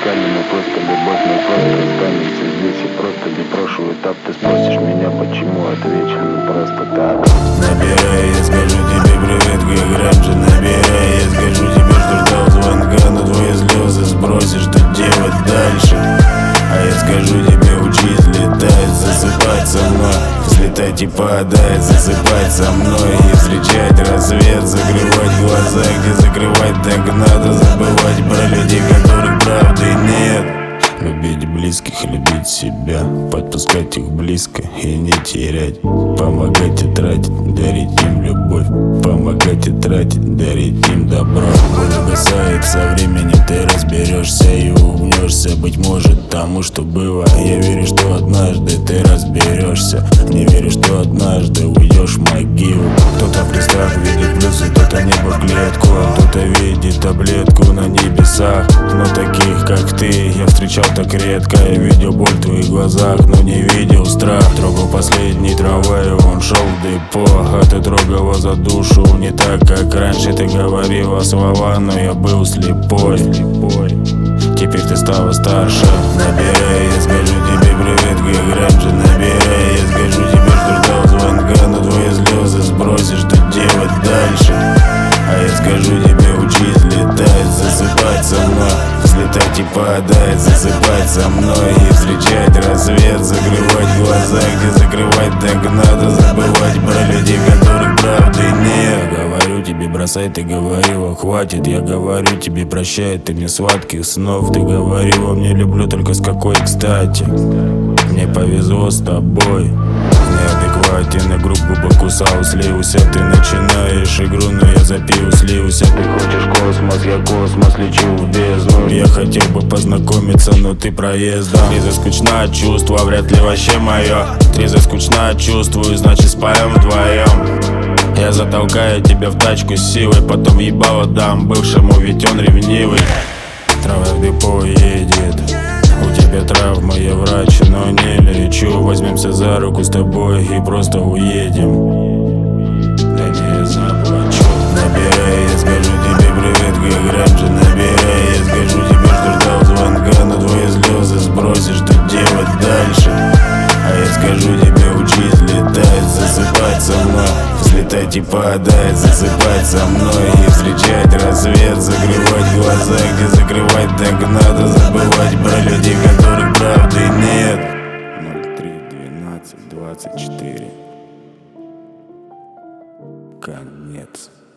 руками, но просто любовь, мы просто останемся здесь. И просто не брошу этап. Ты спросишь меня, почему, отвечу, ну просто так. Набирай, я скажу тебе привет, как раньше. Набирай, я скажу тебе, что ждал звонка, но твои слезы сбросишь, что делать дальше. А я скажу тебе, учись летать, засыпать со мной, взлетать и падать, засыпать со мной и встречать рассвет, закрывать глаза, где закрывать так надо, забывать про людей, которых правды нет. Любить близких, любить себя, подпускать их близко и не терять. Помогать и тратить, дарить им любовь. Помогать и тратить, дарить им добро. Боль угасает со временем, ты разберешься и улыбнешься. Быть может тому, что было. Я верю, что однажды ты разберешься. Не верю, что однажды уйдешь в могилу. Кто-то в крестах видит плюсы, кто-то небо в клетку, а кто-то видит таблетку на небесах. Но таких, как ты, я встречал так редко. Я видел боль в твоих глазах, но не видел страх. Трогал последний трамвай, он шел в депо, а ты трогала за душу. Не так, как раньше ты говорила слова, но я был слепой. Теперь ты стала старше. Набирай, я скажу тебе привет, как раньше. Набирай, я скажу тебе, что ждал звонка, но твои слезы сбросишь, что делать дальше. А я скажу тебе, учись летать, засыпать со мной, взлетать и падать, засыпать со мной и встречать рассвет, закрывать глаза, где закрывать так надо, забывать про людей, которых правды нет. Я говорю тебе, бросай, ты говорила, хватит. Я говорю тебе, прощай, ты мне сладких снов. Ты говорила, мне люблю, только с какой кстати. Мне повезло с тобой. Неадекватен, игру губы кусал, слился. Ты начинаешь игру, но я запил, слился. Ты хочешь космос, я космос, лечу в бездну. Я хотел бы познакомиться, но ты проездом. Трезво скучно от чувства, вряд ли вообще мое. Трезво скучно от чувствую, значит споем вдвоем. Я затолкаю тебя в тачку с силой, потом ебало дам бывшему, ведь он ревнивый. Трава в депо едет. У тебя травма, я врач, но не лечу. Возьмемся за руку с тобой и просто уедем. Да не, я заплачу. Набирай, я скажу тебе привет, как раньше. Набирай, я скажу тебе, что ждал звонка, но твои слезы сбросишь, что делать дальше. А я скажу тебе, учись летать, засыпать со мной, взлетать и падать, засыпать со мной и встречать рассвет, закрывать глаза, где закрывать так надо, забывать про людей, которых правды нет. 03-12-24. Конец.